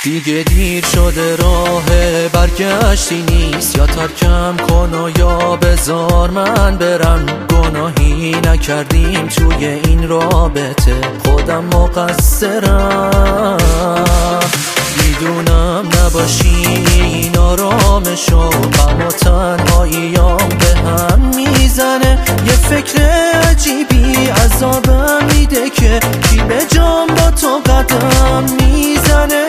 دیگه دیر شده، راه برگشتی نیست. یا ترکم کن و یا بذار من برم. گناهی نکردیم توی این رابطه، خودم مقصرم. میدونم نباشی این آرامشو، غم و تنهاییام به هم میزنه. یه فکر عجیبی عذابم میده که کی به جام با تو قدم میزنه.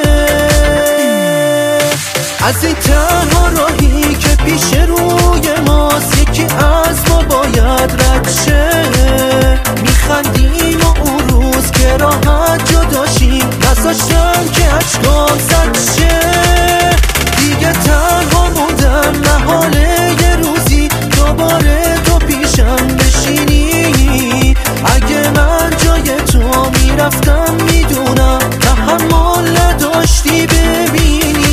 از این تنها راهی که پیش روی ماست، یکی از ما باید رد شه. میخندیم و اون روز که راحت جداشیم، نذاشتم که اشکام زد شه. دیگه تنها موندم، محاله یه روزی دوباره تو پیشم بشینی. اگه من جای تو میرفتم میدونم تحمل نداشتی ببینی.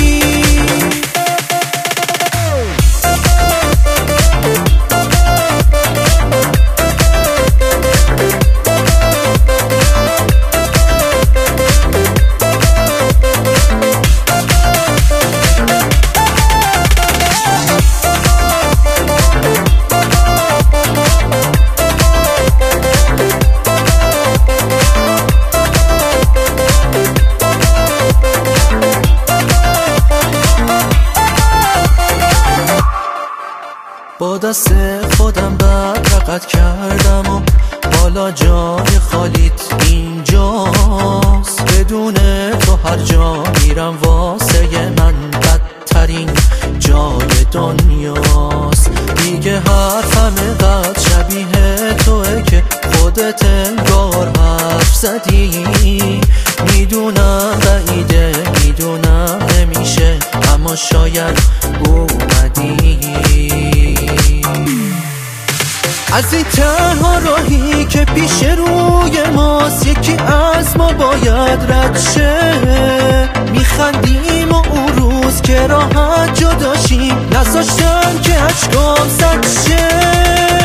با دست خودم بدرقت کردم و حالا جای خالیت اینجاست. بدون تو هر جا میرم واسه من بدترین جای دنیاست. دیگه حرفم قد شبیه توه که خودت انگار حرف زدی. میدونم بعیده، میدونم نمیشه، اما شاید اومدی. از این تنها راهی که پیش روی ماست، یکی از ما باید رد شه. میخندیم و اون روز که راحت جداشیم، نذاشتم که اشکام زد شه.